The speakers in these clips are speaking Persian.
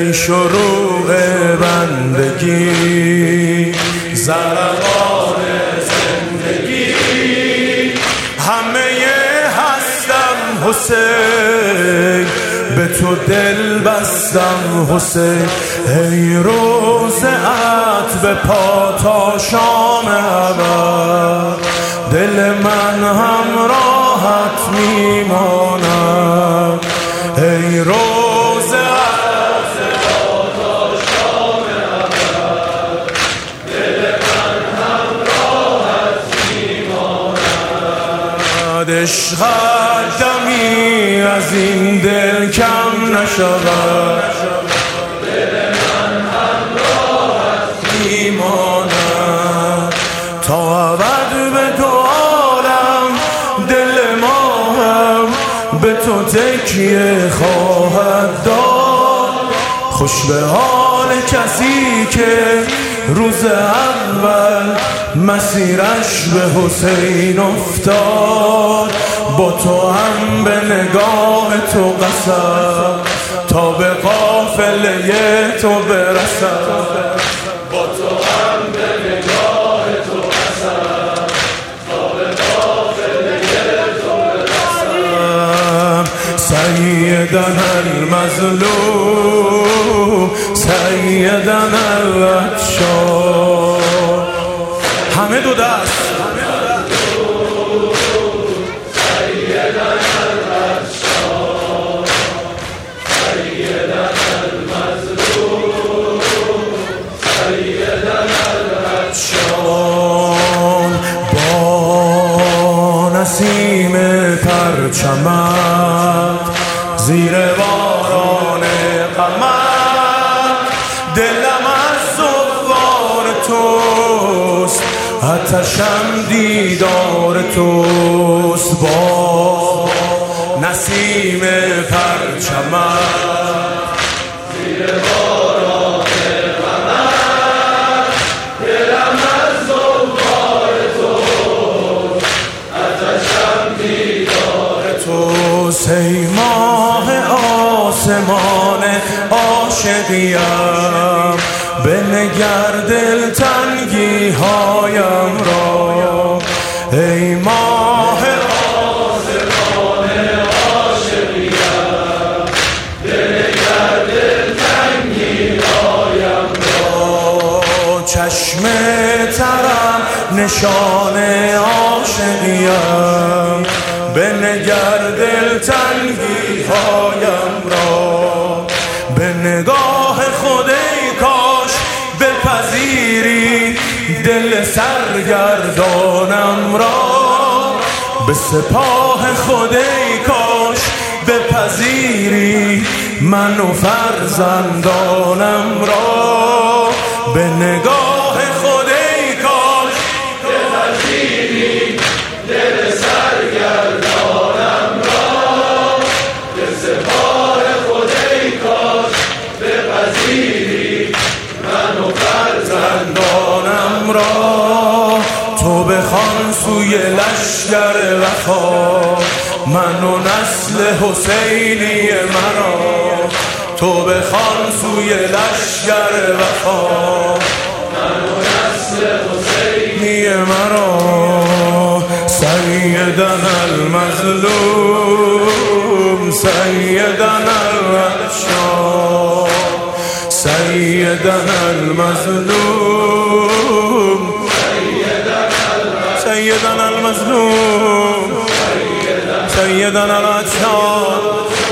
ای شروق بندگی، زرقان زندگی، همه هستم حسین، به تو دل بستم حسین. ای روزت به پا تا شام ابد، دل من همراهت میماند. ای روزت به پا تا شام ابد، دل من همراهت میماند. عشقت دمی از این دل کم نشود، دل من همراهت میماند. تا ابد به دو عالم دل ما هم به تو تکیه خواهد داد. خوش به حال کسی که روز اول مسیرش به حسین افتاد. با تو هم به نگاه تو قسم تا به قافله تو برسم. با تو هم به نگاه تو قسم تا به قافله تو برسم. سیدنا المظلوم، سیدنا العطشان. همه دو دست. نسیم پرچمت زیر باران غمت، دلم از زوار توست، آتشم دیدار توست. با نسیم پرچمت زیر باران غمت، دلم از زوار توست، آتشم دیدار توست. ای ماه آسمان عاشقیم، بنگر دلتنگی هایم را. ای ماه آسمان عاشقیم، بنگر دلتنگی هایم را. چشم ترم نشان عاشقیم، بنگر دلتنگی هایم را. به نگاه خود ای کاش بپذیری دل سرگردانم را. به سپاه خود ای کاش بپذیری من و فرزندانم را. به نگاه خود ای کاش بپذیری دل سرگردانم را. به سپاه خود ای کاش بپذیری من و فرزندانم را. تو بخوان سوی لشکر وفا من و نسل حسینی مرا. تو بخوان سوی لشکر وفا من و نسل حسینی مرا. سیدنا المظلوم، سیدنا العطشان، سیدنا المظلوم، سیدنا المظلوم، سیدنا العطشان.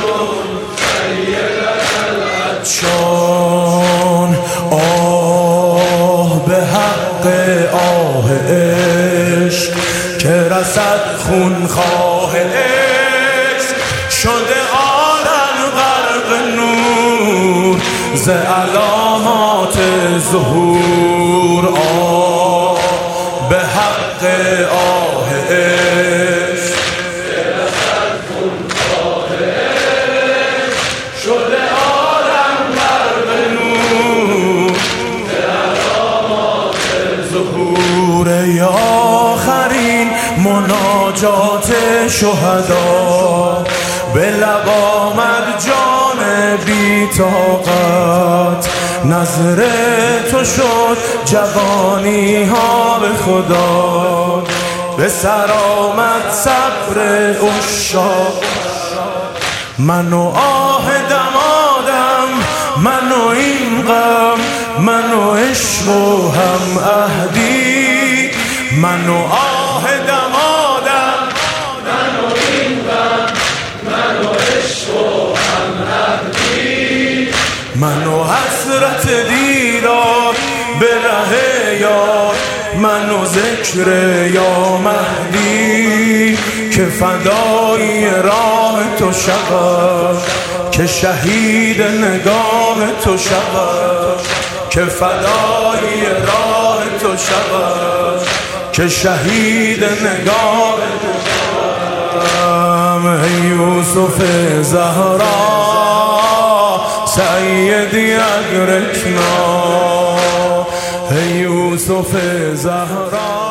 آه به حق آه عشق که رسد خونخواه عشق. شده عالم غرق نور ز علامات ظهور. آه به حق آه عشق که رسد خونخواه عشق. شده عالم غرق نور ز علامات ظهور. یا آخرین مناجات شهدا به لب آمد جان بی طاقت. نظر تو شد جوانی ها به خدا، به سر آمد صبر عشاق. من و آه دمادم، من و این غم، من و عشق و هم عهدی. من و آه دمادم، من و این غم، من و عشق و هم عهدی. من و حسرت دیدار به ره یار، من و ذکر یا مهدی. که فدای راه تو شود، که شهید نگاه تو شود. که فدای راه تو شود، که شهید نگاه تو شود. ای یوسف زهرا سیدی ادرکنا، ای یوسف زهرا.